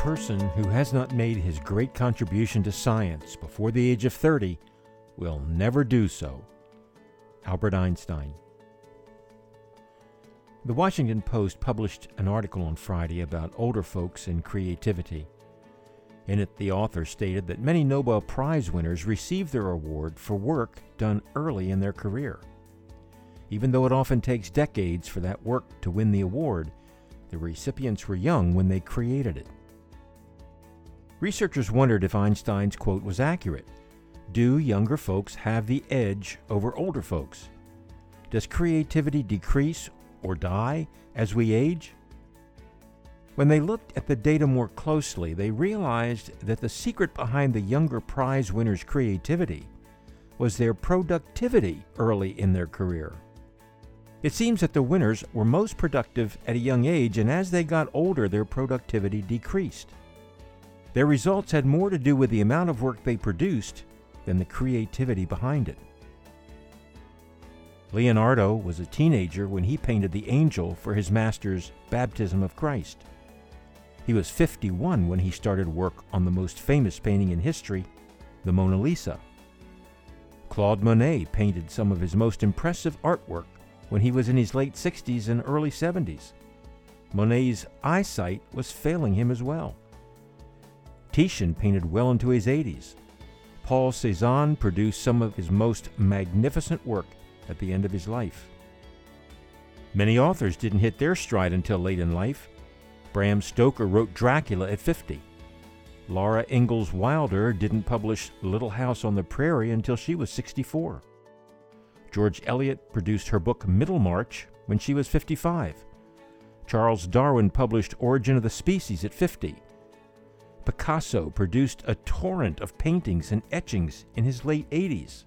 person who has not made his great contribution to science before the age of 30 will never do so. Albert Einstein. The Washington Post published an article on Friday about older folks and creativity. In it, the author stated that many Nobel Prize winners received their award for work done early in their career. Even though it often takes decades for that work to win the award, the recipients were young when they created it. Researchers wondered if Einstein's quote was accurate. Do younger folks have the edge over older folks? Does creativity decrease or die as we age? When they looked at the data more closely, they realized that the secret behind the younger prize winners' creativity was their productivity early in their career. It seems that the winners were most productive at a young age, and as they got older, their productivity decreased. Their results had more to do with the amount of work they produced than the creativity behind it. Leonardo was a teenager when he painted the angel for his master's Baptism of Christ. He was 51 when he started work on the most famous painting in history, the Mona Lisa. Claude Monet painted some of his most impressive artwork when he was in his late 60s and early 70s. Monet's eyesight was failing him as well. Titian painted well into his 80s. Paul Cézanne produced some of his most magnificent work at the end of his life. Many authors didn't hit their stride until late in life. Bram Stoker wrote Dracula at 50. Laura Ingalls Wilder didn't publish Little House on the Prairie until she was 64. George Eliot produced her book Middlemarch when she was 55. Charles Darwin published Origin of the Species at 50. Picasso produced a torrent of paintings and etchings in his late 80s.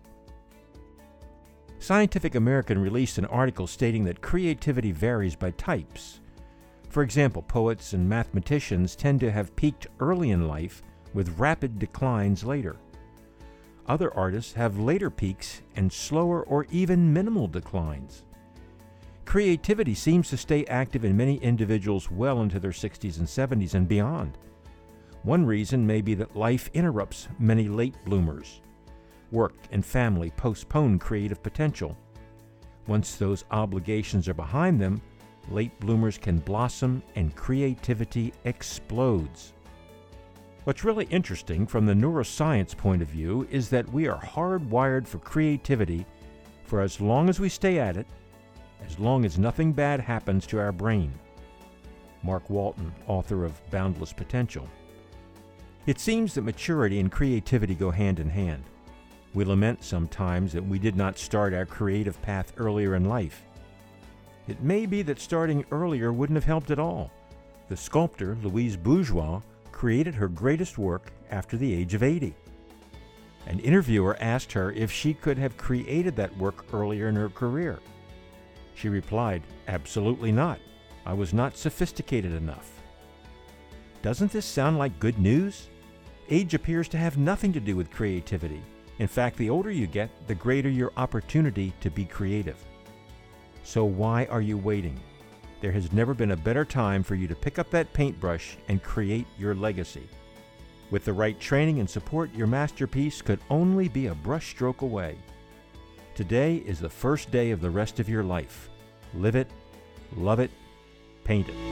Scientific American released an article stating that creativity varies by types. For example, poets and mathematicians tend to have peaked early in life with rapid declines later. Other artists have later peaks and slower or even minimal declines. Creativity seems to stay active in many individuals well into their 60s and 70s and beyond. One reason may be that life interrupts many late bloomers. Work and family postpone creative potential. Once those obligations are behind them, late bloomers can blossom and creativity explodes. What's really interesting from the neuroscience point of view is that we are hardwired for creativity for as long as we stay at it, as long as nothing bad happens to our brain. Mark Walton, author of Boundless Potential. It seems that maturity and creativity go hand in hand. We lament sometimes that we did not start our creative path earlier in life. It may be that starting earlier wouldn't have helped at all. The sculptor Louise Bourgeois created her greatest work after the age of 80. An interviewer asked her if she could have created that work earlier in her career. She replied, "Absolutely not. I was not sophisticated enough." Doesn't this sound like good news? Age appears to have nothing to do with creativity. In fact, the older you get, the greater your opportunity to be creative. So why are you waiting? There has never been a better time for you to pick up that paintbrush and create your legacy. With the right training and support, your masterpiece could only be a brushstroke away. Today is the first day of the rest of your life. Live it, love it, paint it.